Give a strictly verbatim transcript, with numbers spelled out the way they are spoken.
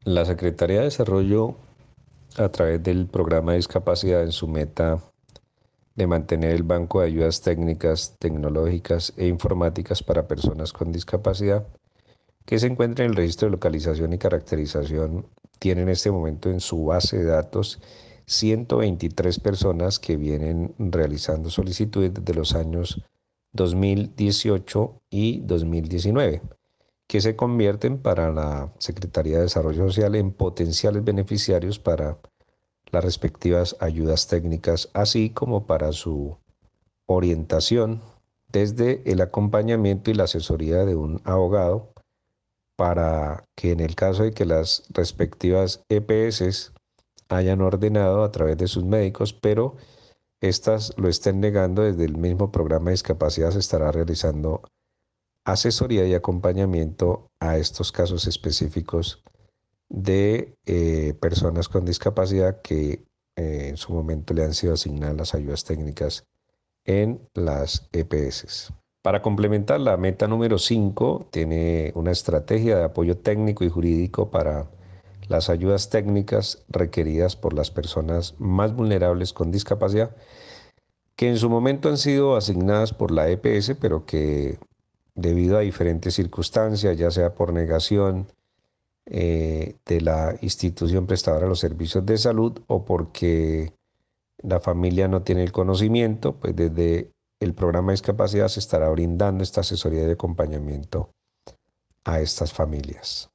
La Secretaría de Desarrollo, a través del programa de discapacidad, en su meta de mantener el banco de ayudas técnicas, tecnológicas e informáticas para personas con discapacidad, que se encuentra en el registro de localización y caracterización, tiene en este momento en su base de datos ciento veintitrés personas que vienen realizando solicitudes desde los años dos mil dieciocho y dos mil diecinueve, que se convierten para la Secretaría de Desarrollo Social en potenciales beneficiarios para las respectivas ayudas técnicas, así como para su orientación desde el acompañamiento y la asesoría de un abogado, para que en el caso de que las respectivas E P S hayan ordenado a través de sus médicos, pero estas lo estén negando, desde el mismo programa de discapacidad se estará realizando asesoría y acompañamiento a estos casos específicos de eh, personas con discapacidad que eh, en su momento le han sido asignadas las ayudas técnicas en las E P S. Para complementar, la meta número cinco tiene una estrategia de apoyo técnico y jurídico para las ayudas técnicas requeridas por las personas más vulnerables con discapacidad, que en su momento han sido asignadas por la E P S, pero que debido a diferentes circunstancias, ya sea por negación eh, de la institución prestadora de los servicios de salud o porque la familia no tiene el conocimiento, pues desde el programa de discapacidad se estará brindando esta asesoría de acompañamiento a estas familias.